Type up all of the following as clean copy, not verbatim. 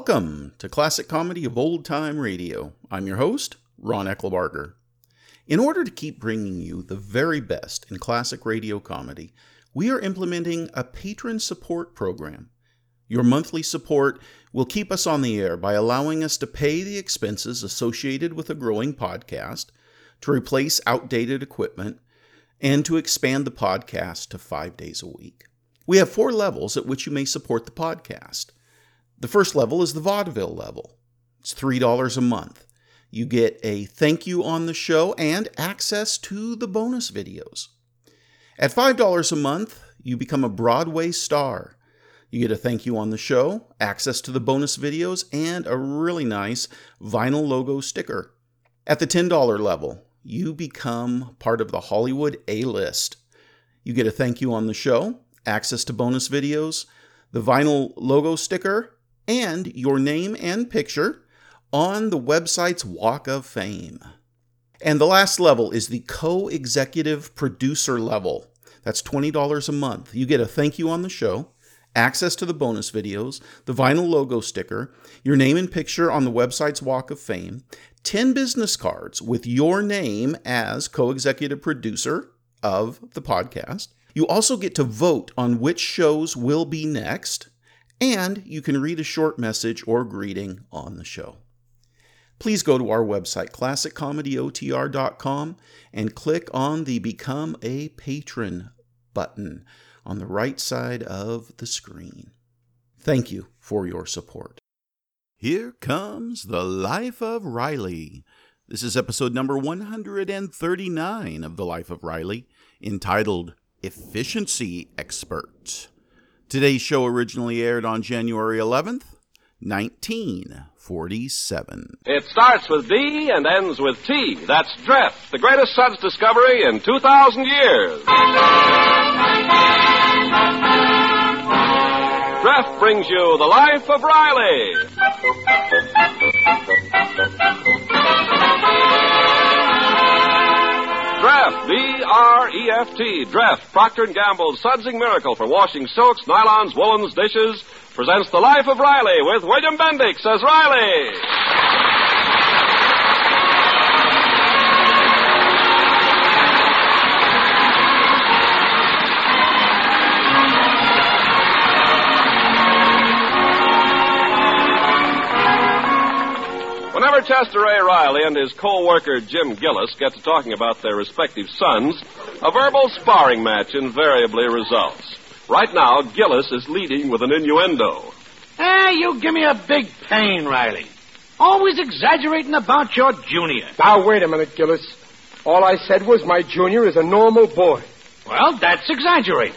Welcome to Classic Comedy of Old Time Radio. I'm your host, Ron Eckelbarger. In order to keep bringing you the very best in classic radio comedy, we are implementing a patron support program. Your monthly support will keep us on the air by allowing us to pay the expenses associated with a growing podcast, to replace outdated equipment, and to expand the podcast to 5 days a week. We have 4 levels at which you may support the podcast. The first level is the vaudeville level. It's $3 a month. You get a thank you on the show and access to the bonus videos. At $5 a month, you become a Broadway star. You get a thank you on the show, access to the bonus videos, and a really nice vinyl logo sticker. At the $10 level, you become part of the Hollywood A-list. You get a thank you on the show, access to bonus videos, the vinyl logo sticker, and your name and picture on the website's Walk of Fame. And the last level is the co-executive producer level. That's $20 a month. You get a thank you on the show, access to the bonus videos, the vinyl logo sticker, your name and picture on the website's Walk of Fame, 10 business cards with your name as co-executive producer of the podcast. You also get to vote on which shows will be next, and you can read a short message or greeting on the show. Please go to our website, classiccomedyotr.com, and click on the Become a Patron button on the right side of the screen. Thank you for your support. Here comes The Life of Riley. This is episode number 139 of The Life of Riley, entitled Efficiency Expert. Today's show originally aired on January 11th, 1947. It starts with D and ends with T. That's Dreft, the greatest suds discovery in 2,000 years. Dreft brings you The Life of Riley. Dreft, D-R-E-F-T, Dreft, Procter & Gamble's sudsing miracle for washing silks, nylons, woolens, dishes, presents The Life of Riley with William Bendix as Riley. Whenever Chester A. Riley and his co-worker Jim Gillis get to talking about their respective sons, a verbal sparring match invariably results. Right now, Gillis is leading with an innuendo. Hey, you give me a big pain, Riley. Always exaggerating about your junior. Now, wait a minute, Gillis. All I said was my junior is a normal boy. Well, that's exaggerating.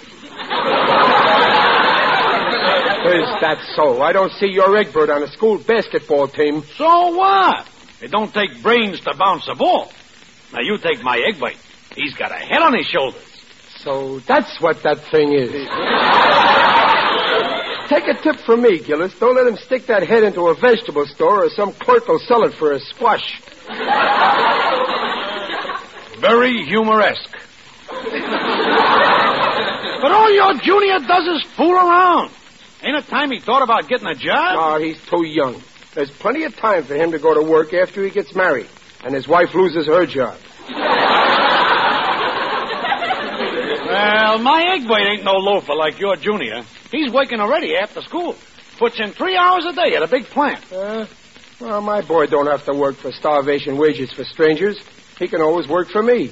Is that so? I don't see your Egbert on a school basketball team. So what? It don't take brains to bounce a ball. Now, you take my Egbert. He's got a head on his shoulders. So that's what that thing is. Take a tip from me, Gillis. Don't let him stick that head into a vegetable store or some clerk will sell it for a squash. Very humoresque. But all your junior does is fool around. Ain't it time he thought about getting a job? No, he's too young. There's plenty of time for him to go to work after he gets married and his wife loses her job. Well, my Egbert ain't no loafer like your junior. He's working already after school. Puts in 3 hours a day at a big plant. Well, my boy don't have to work for starvation wages for strangers. He can always work for me.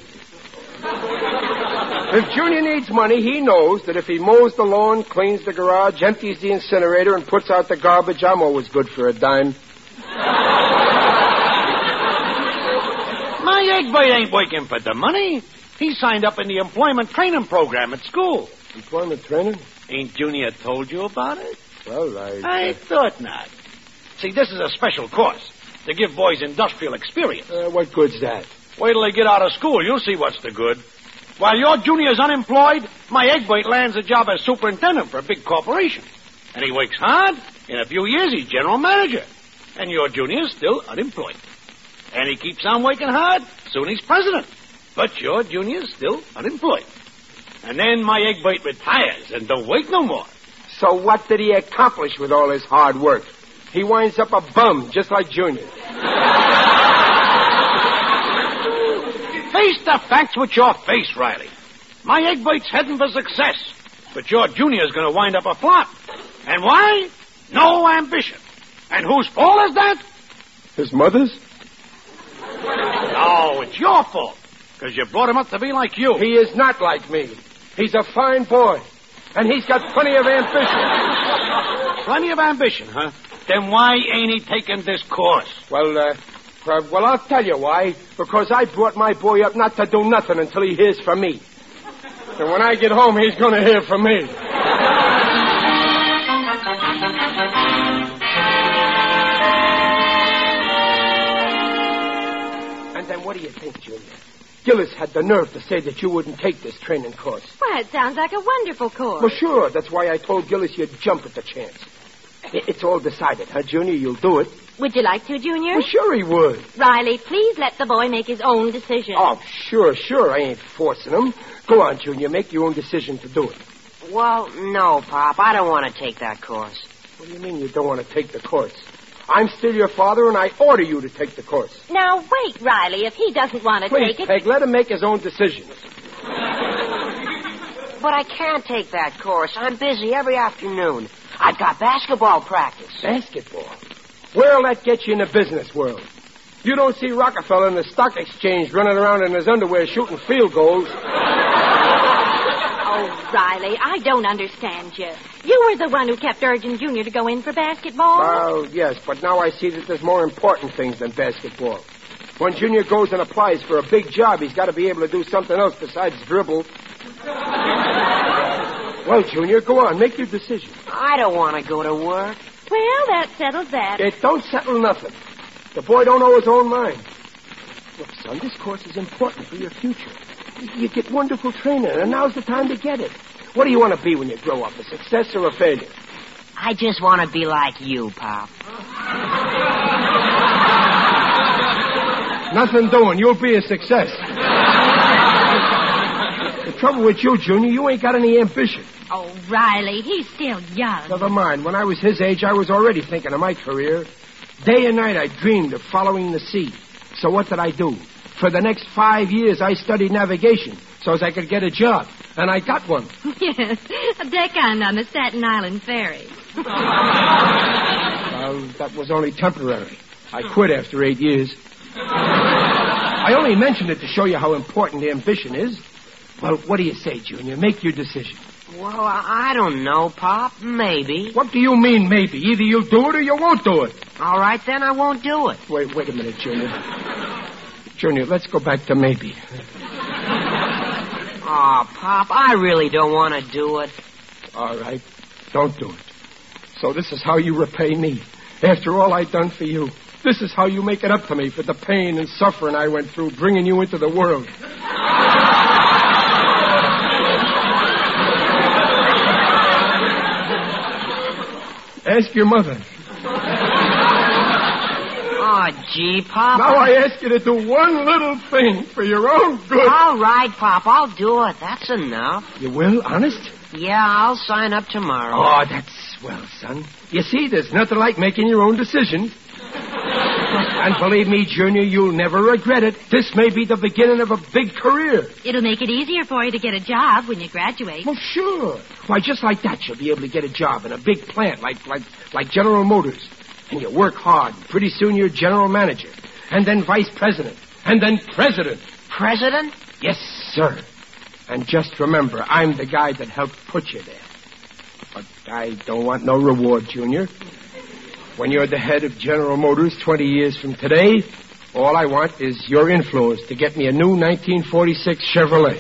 If Junior needs money, he knows that if he mows the lawn, cleans the garage, empties the incinerator, and puts out the garbage, I'm always good for a dime. My Egbert ain't working for the money. He signed up in the employment training program at school. Employment training? Ain't Junior told you about it? Well, I thought not. See, this is a special course to give boys industrial experience. What good's that? Wait till they get out of school. You'll see what's the good. While your junior's unemployed, my Egbert lands a job as superintendent for a big corporation. And he works hard. In a few years, he's general manager. And your junior's still unemployed. And he keeps on working hard. Soon he's president. But your junior's still unemployed. And then my Egbert retires and don't work no more. So what did he accomplish with all his hard work? he winds up a bum, just like Junior. Face the facts with your face, Riley. My egg bait's heading for success, but your Junior's going to wind up a flop. And why? No ambition. And whose fault is that? His mother's? No, it's your fault, because you brought him up to be like you. He is not like me. He's a fine boy, and he's got plenty of ambition. Plenty of ambition, huh? Then why ain't he taking this course? Well, I'll tell you why. Because I brought my boy up not to do nothing until he hears from me. And when I get home, he's going to hear from me. And then what do you think, Junior? Gillis had the nerve to say that you wouldn't take this training course. Well, it sounds like a wonderful course. Well, sure. That's why I told Gillis you'd jump at the chance. It's all decided, huh, Junior? You'll do it. Would you like to, Junior? Well, sure he would. Riley, please let the boy make his own decision. Oh, sure. I ain't forcing him. Go on, Junior. Make your own decision to do it. Well, no, Pop. I don't want to take that course. What do you mean you don't want to take the course? I'm still your father, and I order you to take the course. Now, wait, Riley. If he doesn't want to Please, take it... Peg, let him make his own decisions. But I can't take that course. I'm busy every afternoon. I've got basketball practice. Basketball? Where'll that get you in the business world? You don't see Rockefeller in the stock exchange running around in his underwear shooting field goals. Oh, Riley, I don't understand you. You were the one who kept urging Junior to go in for basketball. Well, yes, but now I see that there's more important things than basketball. When Junior goes and applies for a big job, he's got to be able to do something else besides dribble. Well, Junior, go on. Make your decision. I don't want to go to work. Well, that settles that. It don't settle nothing. The boy don't know his own mind. Look, son, this course is important for your future. You get wonderful training, and now's the time to get it. What do you want to be when you grow up, a success or a failure? I just want to be like you, Pop. Nothing doing. You'll be a success. The trouble with you, Junior, you ain't got any ambition. Oh, Riley, he's still young. Never mind. When I was his age, I was already thinking of my career. Day and night, I dreamed of following the sea. So what did I do? For the next 5 years, I studied navigation so as I could get a job. And I got one. Yes, a deckhand on the Staten Island ferry. Well, that was only temporary. I quit after 8 years. I only mentioned it to show you how important ambition is. Well, what do you say, Junior? Make your decision. Well, I don't know, Pop. Maybe. What do you mean, maybe? Either you'll do it or you won't do it. All right, then I won't do it. Wait a minute, Junior. Junior, let's go back to maybe. Oh, Pop, I really don't want to do it. All right. Don't do it. So this is how you repay me. After all I've done for you. This is how you make it up to me for the pain and suffering I went through bringing you into the world. Ask your mother. Oh, gee, Pop. Now I ask you to do one little thing for your own good. All right, Pop, I'll do it. That's enough. You will? Honest? Yeah, I'll sign up tomorrow. Oh, that's swell, son. You see, there's nothing like making your own decisions. And believe me, Junior, you'll never regret it. This may be the beginning of a big career. It'll make it easier for you to get a job when you graduate. Well, sure. Why, just like that, you'll be able to get a job in a big plant like General Motors. And you work hard. Pretty soon you're general manager. And then vice president. And then president. President? Yes, sir. And just remember, I'm the guy that helped put you there. But I don't want no reward, Junior. When you're the head of General Motors 20 years from today, all I want is your influence to get me a new 1946 Chevrolet.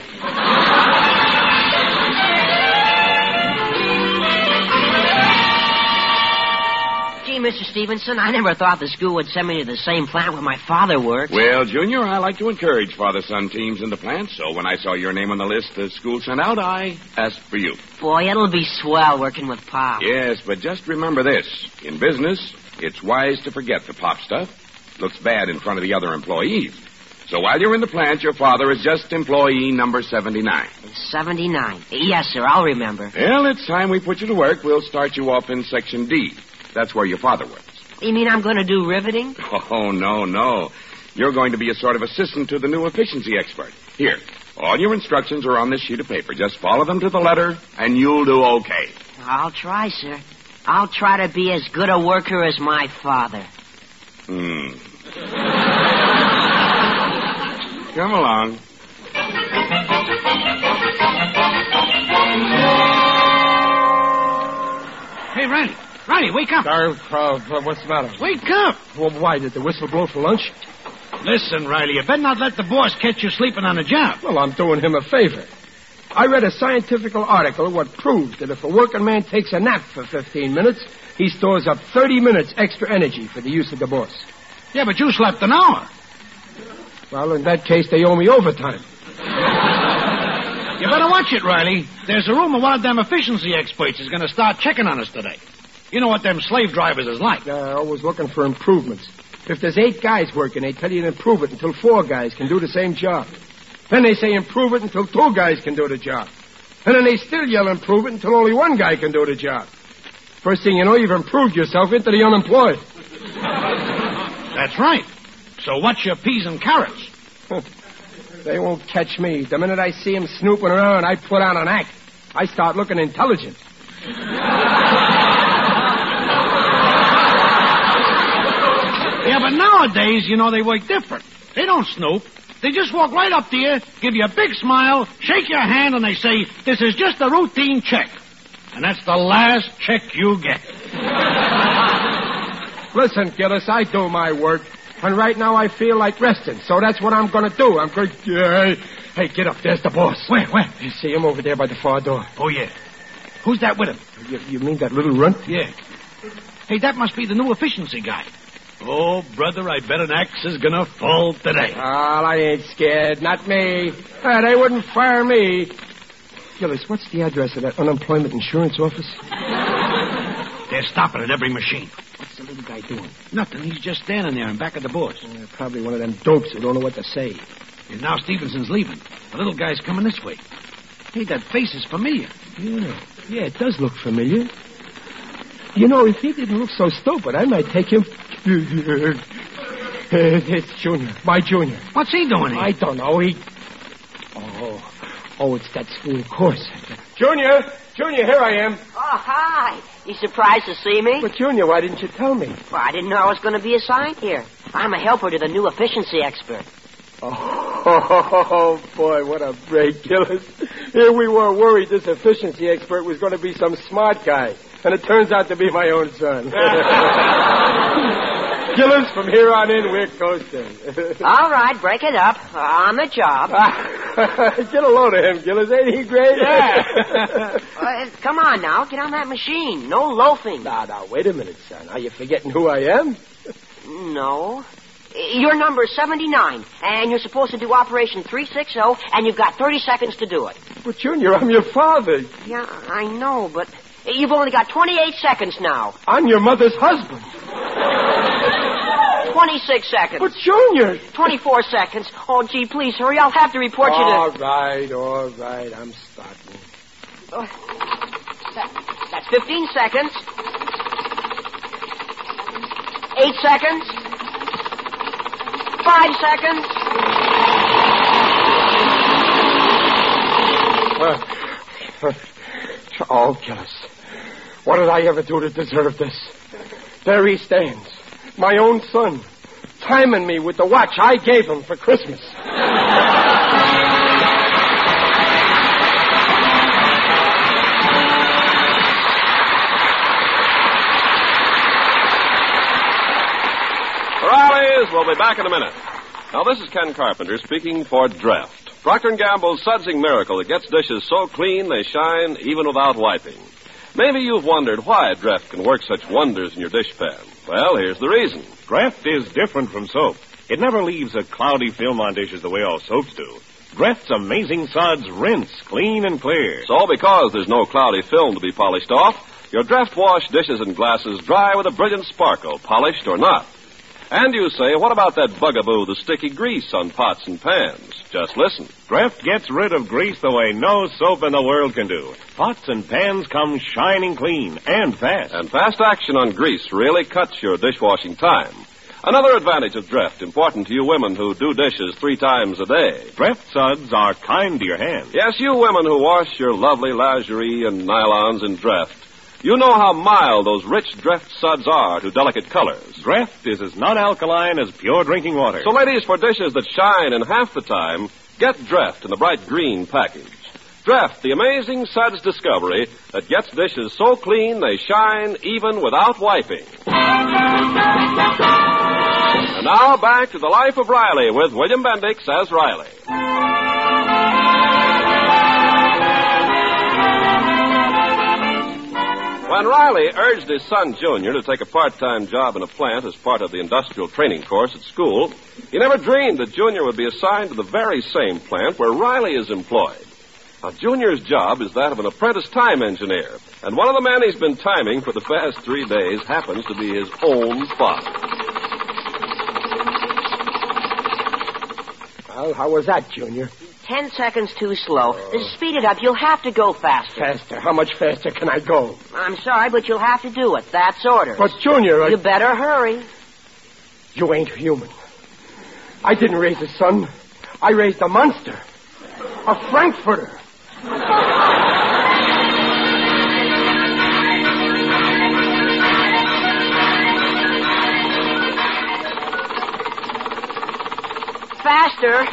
Gee, Mr. Stevenson, I never thought the school would send me to the same plant where my father works. Well, Junior, I like to encourage father-son teams in the plant, so when I saw your name on the list the school sent out, I asked for you. Boy, it'll be swell working with Pop. Yes, but just remember this. In business, it's wise to forget the Pop stuff. Looks bad in front of the other employees. So while you're in the plant, your father is just employee number 79. 79. Yes, sir, I'll remember. Well, it's time we put you to work. We'll start you off in Section D. That's where your father works. You mean I'm going to do riveting? Oh, no. You're going to be a sort of assistant to the new efficiency expert. Here, all your instructions are on this sheet of paper. Just follow them to the letter, and you'll do okay. I'll try, sir. I'll try to be as good a worker as my father. Come along. Hey, Riley, wake up. What's the matter? Wake up. Well, why, did the whistle blow for lunch? Listen, Riley, you better not let the boss catch you sleeping on the job. Well, I'm doing him a favor. I read a scientific article what proved that if a working man takes a nap for 15 minutes, he stores up 30 minutes extra energy for the use of the boss. Yeah, but you slept an hour. Well, in that case, they owe me overtime. You better watch it, Riley. There's a rumor one of them efficiency experts is going to start checking on us today. You know what them slave drivers is like. They're always looking for improvements. If there's 8 guys working, they tell you to improve it until 4 guys can do the same job. Then they say improve it until 2 guys can do the job. And then they still yell improve it until only 1 guy can do the job. First thing you know, you've improved yourself into the unemployed. That's right. So what's your peas and carrots? They won't catch me. The minute I see them snooping around, I put on an act. I start looking intelligent. Yeah, but nowadays, you know, they work different. They don't snoop. They just walk right up to you, give you a big smile, shake your hand, and they say, this is just a routine check. And that's the last check you get. Listen, Gillis, I do my work. And right now I feel like resting, so that's what I'm going to do. I'm going to... Hey, get up. There's the boss. Where? You see him over there by the far door. Oh, yeah. Who's that with him? You mean that little runt? Yeah. Hey, that must be the new efficiency guy. Oh, brother, I bet an axe is going to fall today. I ain't scared. Not me. They wouldn't fire me. Gillis, what's the address of that unemployment insurance office? They're stopping at every machine. What's the little guy doing? Nothing. He's just standing there in back of the boss. Probably one of them dopes who don't know what to say. And now Stevenson's leaving. The little guy's coming this way. Hey, that face is familiar. Yeah, it does look familiar. You know, if he didn't look so stupid, I might take him... It's Junior. My Junior. What's he doing here? I don't know. Oh, it's that school course. Junior, here I am. Oh, hi. You surprised to see me? But, Junior, why didn't you tell me? Well, I didn't know I was going to be assigned here. I'm a helper to the new efficiency expert. Oh, boy, what a break, Gillis. Here we were worried this efficiency expert was going to be some smart guy. And it turns out to be my own son. Gillis, from here on in, we're coasting. All right, break it up. On the job. Get a load of him, Gillis. Ain't he great? Yeah. Come on now. Get on that machine. No loafing. Now, wait a minute, son. Are you forgetting who I am? No. Your number is 79, and you're supposed to do Operation 360, and you've got 30 seconds to do it. But, Junior, I'm your father. Yeah, I know, but you've only got 28 seconds now. I'm your mother's husband. 26 seconds. But, Junior... 24 seconds. Oh, gee, please hurry. I'll have to report you to... All right. I'm starting. That's 15 seconds. 8 seconds. 5 seconds. Oh, Gillis. What did I ever do to deserve this? There he stands. My own son. Timing me with the watch I gave him for Christmas. Rallies, we'll be back in a minute. Now, this is Ken Carpenter speaking for Dreft. Procter & Gamble's sudsing miracle that gets dishes so clean they shine even without wiping. Maybe you've wondered why Dreft can work such wonders in your dishpan. Well, here's the reason. Dreft is different from soap. It never leaves a cloudy film on dishes the way all soaps do. Dreft's amazing suds rinse clean and clear. So because there's no cloudy film to be polished off, your Dreft wash dishes and glasses dry with a brilliant sparkle, polished or not. And you say, what about that bugaboo, the sticky grease on pots and pans? Just listen. Dreft gets rid of grease the way no soap in the world can do. Pots and pans come shining clean and fast. And fast action on grease really cuts your dishwashing time. Another advantage of Dreft, important to you women who do dishes 3 times a day. Dreft suds are kind to your hands. Yes, you women who wash your lovely lingerie and nylons in Dreft. You know how mild those rich Dreft suds are to delicate colors. Dreft is as non-alkaline as pure drinking water. So, ladies, for dishes that shine in half the time, get Dreft in the bright green package. Dreft, the amazing suds discovery that gets dishes so clean they shine even without wiping. And now back to the life of Riley with William Bendix as Riley. When Riley urged his son, Junior, to take a part-time job in a plant as part of the industrial training course at school, he never dreamed that Junior would be assigned to the very same plant where Riley is employed. Now, Junior's job is that of an apprentice time engineer, and one of the men he's been timing for the past 3 days happens to be his own father. Well, how was that, Junior? 10 seconds too slow. Speed it up. You'll have to go faster. Faster? How much faster can I go? I'm sorry, but you'll have to do it. That's orders. But, Junior, You better hurry. You ain't human. I didn't raise a son. I raised a monster. A Frankfurter. Faster.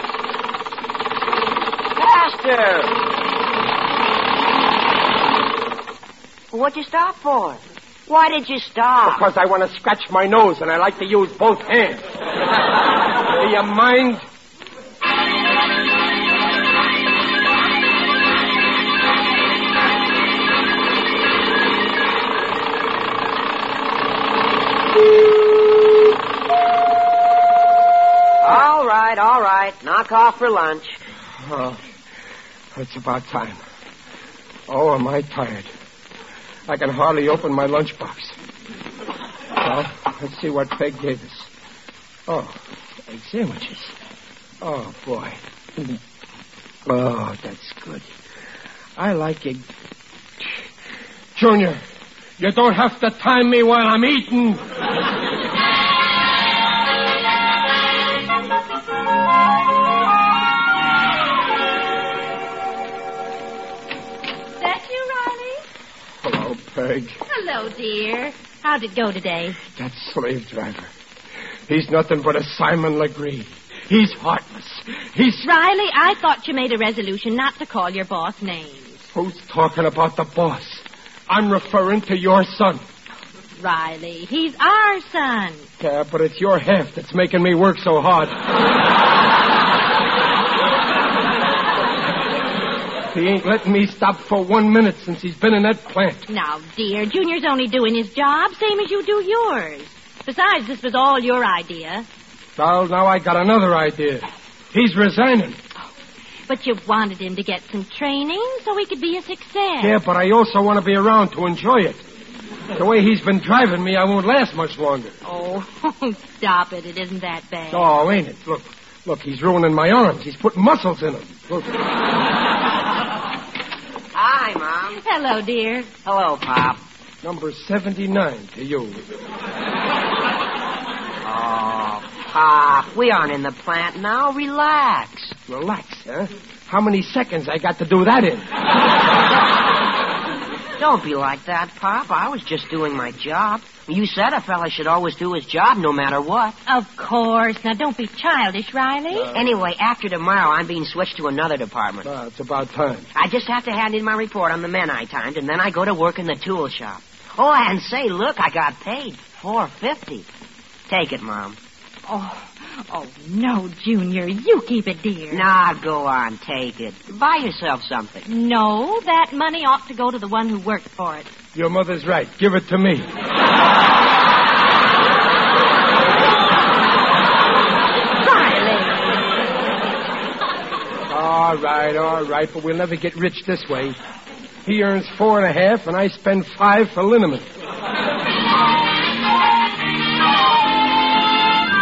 Faster. What'd you stop for? Why did you stop? Because I want to scratch my nose and I like to use both hands. Do you mind? All right. Knock off for lunch. Oh, it's about time. Oh, am I tired. I can hardly open my lunchbox. Well, let's see what Peg gave us. Oh, egg sandwiches. Oh, boy. Oh, that's good. I like egg. Junior, you don't have to time me while I'm eating. Hello, Peg. Hello, dear. How'd it go today? That slave driver. He's nothing but a Simon Legree. He's heartless. He's... Riley, I thought you made a resolution not to call your boss names. Who's talking about the boss? I'm referring to your son. Riley, he's our son. Yeah, but it's your half that's making me work so hard. He ain't letting me stop for 1 minute since he's been in that plant. Now, dear, Junior's only doing his job, same as you do yours. Besides, this was all your idea. Well, now I got another idea. He's resigning. But you wanted him to get some training so he could be a success. Yeah, but I also want to be around to enjoy it. The way he's been driving me, I won't last much longer. Oh, stop it. It isn't that bad. Oh, ain't it? Look, he's ruining my arms. He's putting muscles in them. Look. Hi, Mom. Hello, dear. Hello, Pop. Number 79 to you. Oh, Pop, we aren't in the plant now. Relax. Relax, huh? How many seconds I got to do that in? Don't be like that, Pop. I was just doing my job. You said a fella should always do his job no matter what. Of course. Now, don't be childish, Riley. Anyway, after tomorrow, I'm being switched to another department. It's about time. I just have to hand in my report on the men I timed, and then I go to work in the tool shop. Oh, and say, look, I got paid. $4.50. Take it, Mom. Oh, no, Junior. You keep it, dear. Nah, go on. Take it. Buy yourself something. No, that money ought to go to the one who worked for it. Your mother's right. Give it to me. All right, but we'll never get rich this way. He earns 4.5, and I spend 5 for liniment.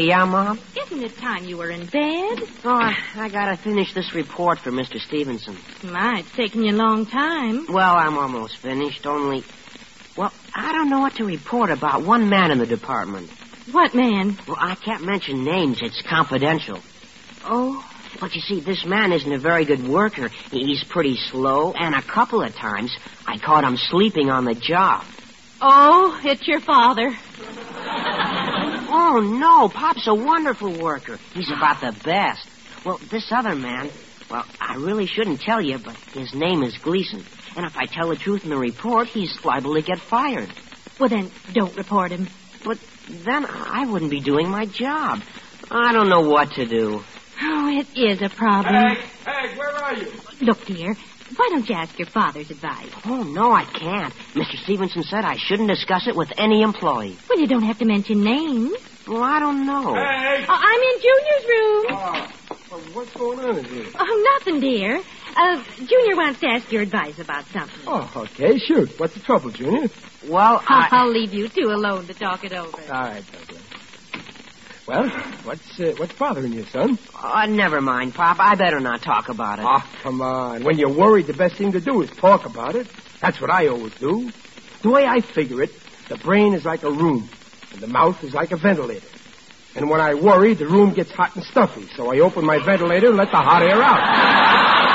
Yeah, Mom? Isn't it time you were in bed? Oh, I gotta finish this report for Mr. Stevenson. My, it's taken you a long time. Well, I'm almost finished, only... Well, I don't know what to report about one man in the department. What man? Well, I can't mention names. It's confidential. Oh? But you see, this man isn't a very good worker. He's pretty slow, and a couple of times I caught him sleeping on the job. Oh, it's your father. Oh, no, Pop's a wonderful worker. He's about the best. Well, this other man, well, I really shouldn't tell you, but his name is Gleason. And if I tell the truth in the report, he's liable to get fired. Well, then, don't report him. But then I wouldn't be doing my job. I don't know what to do. Oh, it is a problem. Hey, where are you? Look, dear, why don't you ask your father's advice? Oh, no, I can't. Mr. Stevenson said I shouldn't discuss it with any employee. Well, you don't have to mention names. Well, I don't know. Hey! I'm in Junior's room. Well, what's going on in here? Oh, nothing, dear. Junior wants to ask your advice about something. Oh, okay, shoot. What's the trouble, Junior? Well, I'll leave you two alone to talk it over. All right, Douglas. Well, what's bothering you, son? Never mind, Pop. I better not talk about it. Oh, come on. When you're worried, the best thing to do is talk about it. That's what I always do. The way I figure it, the brain is like a room, and the mouth is like a ventilator. And when I worry, the room gets hot and stuffy, so I open my ventilator and let the hot air out.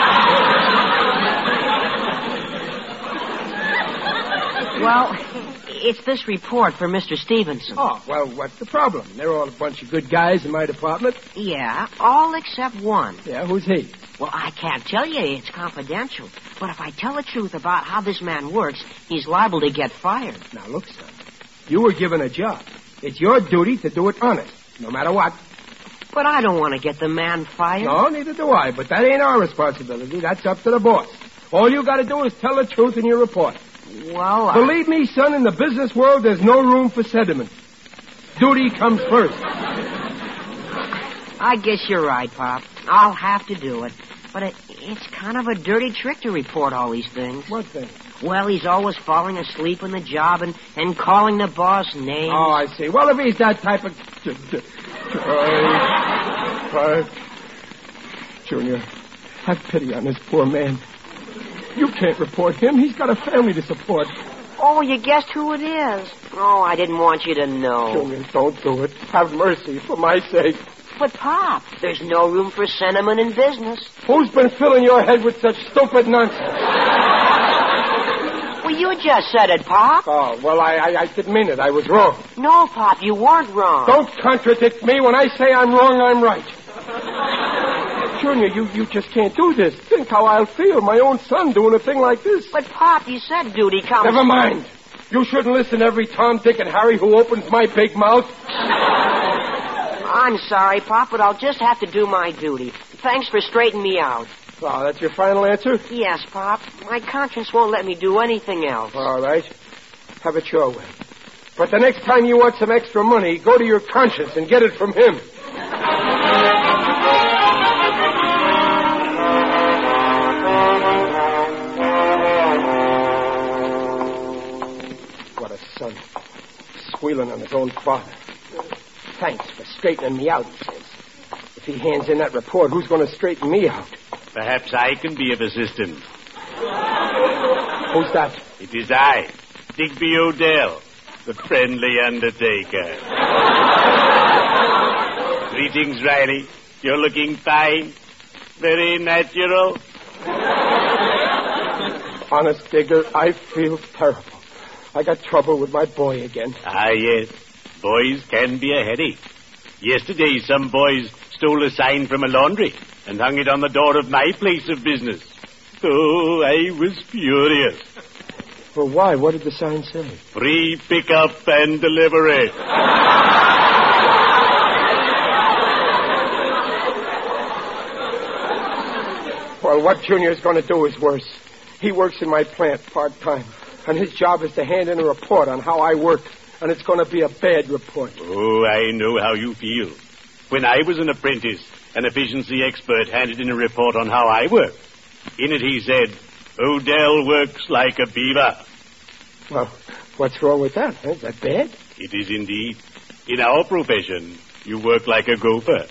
Well, it's this report for Mr. Stevenson. Oh, well, what's the problem? They're all a bunch of good guys in my department. Yeah, all except one. Yeah, who's he? Well, I can't tell you. It's confidential. But if I tell the truth about how this man works, he's liable to get fired. Now, look, son. You were given a job. It's your duty to do it honest, no matter what. But I don't want to get the man fired. No, neither do I. But that ain't our responsibility. That's up to the boss. All you got to do is tell the truth in your report. Well, Believe me, son, in the business world, there's no room for sentiment. Duty comes first. I guess you're right, Pop. I'll have to do it. But it's kind of a dirty trick to report all these things. What thing? Well, he's always falling asleep on the job and calling the boss names. Oh, I see. Well, if he's that type of... Junior, have pity on this poor man. You can't report him. He's got a family to support. Oh, you guessed who it is. Oh, I didn't want you to know. Junior, don't do it. Have mercy for my sake. But, Pop, there's no room for sentiment in business. Who's been filling your head with such stupid nonsense? Well, you just said it, Pop. Oh, well, I didn't mean it. I was wrong. No, Pop, you weren't wrong. Don't contradict me. When I say I'm wrong, I'm right. Junior, you just can't do this. Think how I'll feel, my own son doing a thing like this. But, Pop, you said duty comes... Never mind. You shouldn't listen to every Tom, Dick, and Harry who opens my big mouth. I'm sorry, Pop, but I'll just have to do my duty. Thanks for straightening me out. Oh, that's your final answer? Yes, Pop. My conscience won't let me do anything else. All right. Have it your way. But the next time you want some extra money, go to your conscience and get it from him. What a son. Squealing on his own father. Thanks for straightening me out, he says. If he hands in that report, who's going to straighten me out? Perhaps I can be of assistance. Who's that? It is I, Digby Odell, the friendly undertaker. Greetings, Riley. You're looking fine. Very natural. Honest, Digger, I feel terrible. I got trouble with my boy again. Ah, yes. Boys can be a headache. Yesterday, some boys stole a sign from a laundry and hung it on the door of my place of business. Oh, I was furious. Well, why? What did the sign say? Free pickup and delivery. Well, what Junior's going to do is worse. He works in my plant part-time, and his job is to hand in a report on how I work, and it's going to be a bad report. Oh, I know how you feel. When I was an apprentice, an efficiency expert handed in a report on how I work. In it he said, Odell works like a beaver. Well, what's wrong with that? Is that bad? It is indeed. In our profession, You work like a gopher.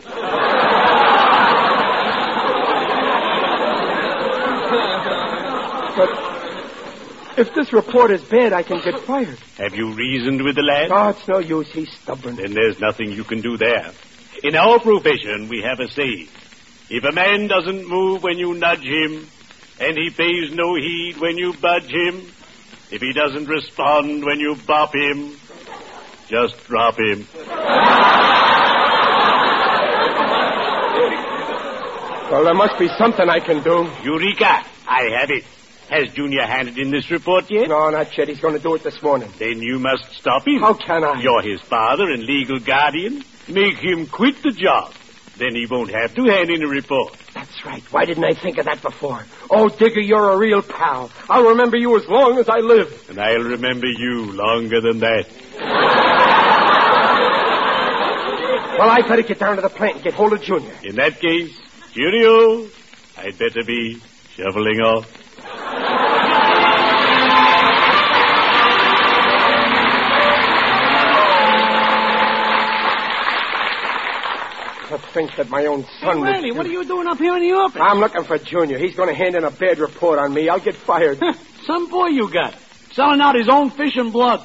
But if this report is bad, I can get fired. Have you reasoned with the lad? Oh, it's no use. He's stubborn. Then there's nothing you can do there. In our profession, we have a saying. If a man doesn't move when you nudge him, and he pays no heed when you budge him, if he doesn't respond when you bop him, just drop him. Well, there must be something I can do. Eureka! I have it. Has Junior handed in this report yet? No, not yet. He's going to do it this morning. Then you must stop him. How can I? You're his father and legal guardian. Make him quit the job. Then he won't have to hand in a report. That's right. Why didn't I think of that before? Oh, Digger, you're a real pal. I'll remember you as long as I live. And I'll remember you longer than that. Well, I better get down to the plant and get hold of Junior. In that case, cheerio. I'd better be shoveling off. To think that my own son Hey, Riley, what are you doing up here in the office? I'm looking for Junior. He's going to hand in a bad report on me. I'll get fired. Some boy you got. Selling out his own fish and blood.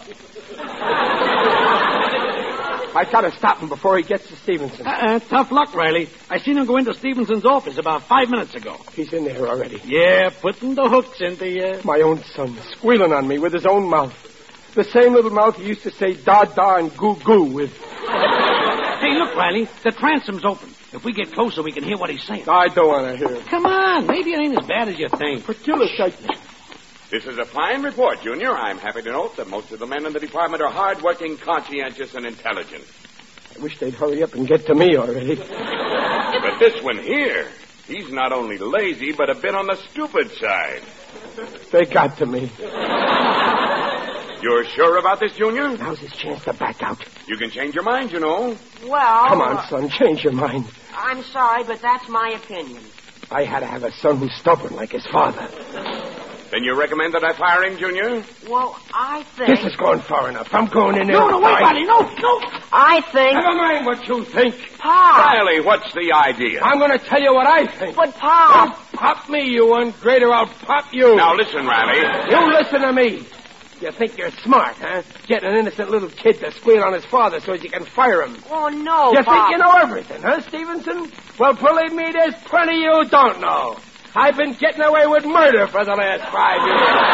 I got to stop him before he gets to Stevenson. Tough luck, Riley. I seen him go into Stevenson's office about 5 minutes ago. He's in there already. Yeah, putting the hooks into you. My own son, squealing on me with his own mouth. The same little mouth he used to say da-da and goo-goo with. Hey, look, Riley, the transom's open. If we get closer, we can hear what he's saying. I don't want to hear it. Come on, maybe it ain't as bad as you think. But Gillis, This is a fine report, Junior. I'm happy to note that most of the men in the department are hard-working, conscientious, and intelligent. I wish they'd hurry up and get to me already. But this one here, he's not only lazy, but a bit on the stupid side. They got to me. You're sure about this, Junior? Now's his chance to back out. You can change your mind, you know. Well... Come on, son, change your mind. I'm sorry, but that's my opinion. I had to have a son who's stubborn like his father. Then you recommend that I fire him, Junior? Well, I think... This is going far enough. I'm going in there. No, wait, Riley, no. I think... Never mind what you think. Pa! Riley, what's the idea? I'm going to tell you what I think. But, Pa... Don't pop me, you ungrader. I'll pop you. Now, listen, Riley. You listen to me. You think you're smart, huh? Getting an innocent little kid to squeal on his father so as you can fire him. Oh, no, You Pa. think you know everything, huh, Stevenson? Well, believe me, there's plenty you don't know. I've been getting away with murder for the last 5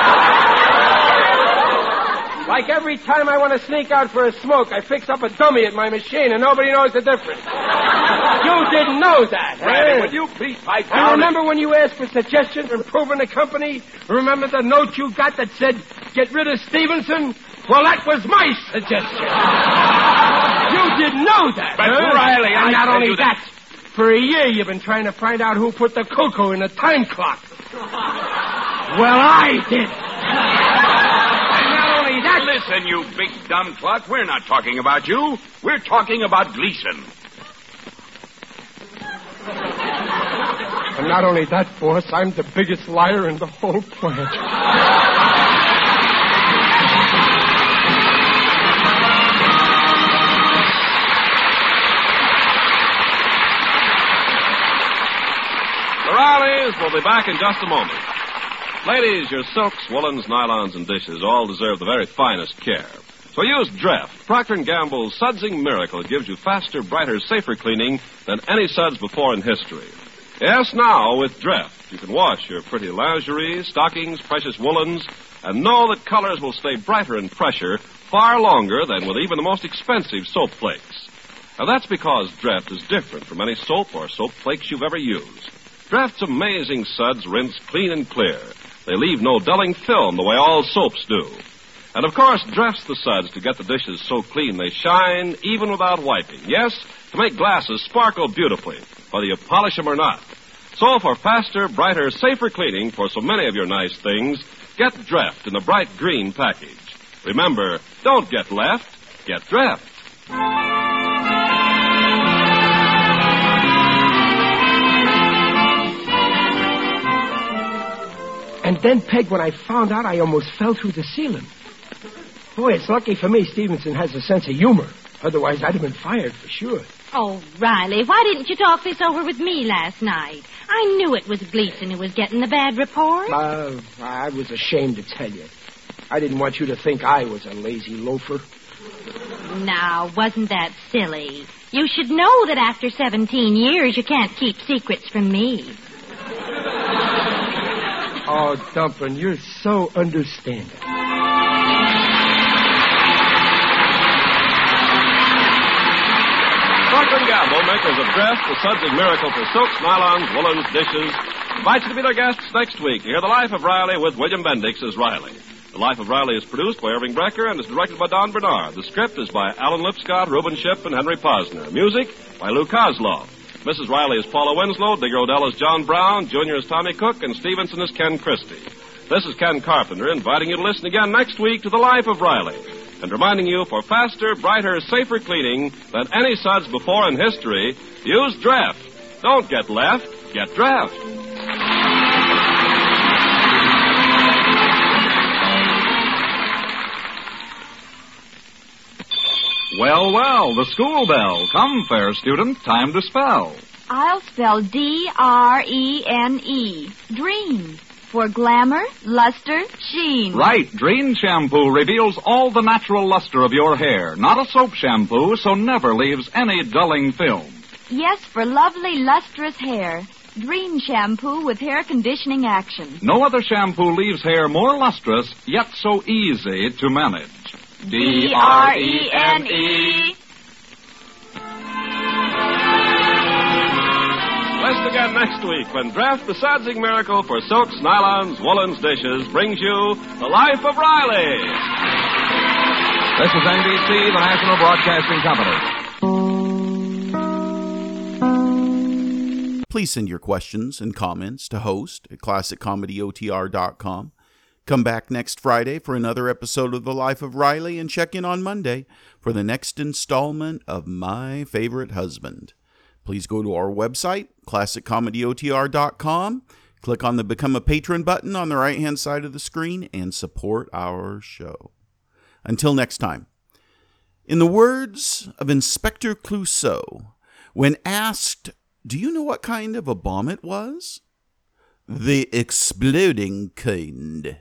years. Like every time I want to sneak out for a smoke, I fix up a dummy at my machine and nobody knows the difference. You didn't know that, huh? Riley, would you please pipe And down? remember when you asked for suggestions for improving the company? Remember the note you got that said, get rid of Stevenson? Well, that was my suggestion. You didn't know that, But, huh? Riley, and I not tell only you that, for a year you've been trying to find out who put the cuckoo in the time clock. Well, I did. And not only that... Listen, you big dumb clock, we're not talking about you. We're talking about Gleason. And not only that, boss, I'm the biggest liar in the whole plant. The Rileys will be back in just a moment. Ladies, your silks, woolens, nylons, and dishes all deserve the very finest care. So use Dreft, Procter & Gamble's sudsing miracle. It gives you faster, brighter, safer cleaning than any suds before in history. Yes, now, with Dreft, you can wash your pretty lingerie, stockings, precious woolens, and know that colors will stay brighter and fresher far longer than with even the most expensive soap flakes. Now, that's because Dreft is different from any soap or soap flakes you've ever used. Dreft's amazing suds rinse clean and clear. They leave no dulling film the way all soaps do. And, of course, Dreft's the suds to get the dishes so clean they shine even without wiping. Yes, to make glasses sparkle beautifully, whether you polish them or not. So for faster, brighter, safer cleaning for so many of your nice things, get Dreft in the bright green package. Remember, don't get left, get Dreft. And then, Peg, when I found out, I almost fell through the ceiling. Boy, it's lucky for me Stevenson has a sense of humor. Otherwise, I'd have been fired for sure. Oh, Riley, why didn't you talk this over with me last night? I knew it was Gleason who was getting the bad report. I was ashamed to tell you. I didn't want you to think I was a lazy loafer. Now, wasn't that silly? You should know that after 17 years, you can't keep secrets from me. Oh, Dumplin', you're so understanding. Procter & Gamble, makers of Dress, the Sudsing Miracle for silks, nylons, woolens, dishes, invite you to be their guests next week to hear The Life of Riley with William Bendix as Riley. The Life of Riley is produced by Irving Brecker and is directed by Don Bernard. The script is by Alan Lipscott, Reuben Ship, and Henry Posner. Music by Lou Kozlov. Mrs. Riley is Paula Winslow, Digger Odell is John Brown, Junior is Tommy Cook, and Stevenson is Ken Christie. This is Ken Carpenter inviting you to listen again next week to The Life of Riley, and reminding you for faster, brighter, safer cleaning than any suds before in history, use Draft. Don't get left, get Draft. Well, well, the school bell. Come, fair student, time to spell. I'll spell D-R-E-N-E. Dream. For glamour, luster, sheen. Right. Dreen shampoo reveals all the natural luster of your hair. Not a soap shampoo, so never leaves any dulling film. Yes, for lovely, lustrous hair. Dream shampoo with hair conditioning action. No other shampoo leaves hair more lustrous, yet so easy to manage. D-R-E-N-E. Listen again next week when Draft, the Sudsing Miracle for silks, nylons, woolens, dishes brings you The Life of Riley. This is NBC, the National Broadcasting Company. Please send your questions and comments to host@classiccomedyotr.com. Come back next Friday for another episode of The Life of Riley, and check in on Monday for the next installment of My Favorite Husband. Please go to our website, classiccomedyotr.com, click on the Become a Patron button on the right-hand side of the screen, and support our show. Until next time, in the words of Inspector Clouseau, when asked, "Do you know what kind of a bomb it was?" "The exploding kind."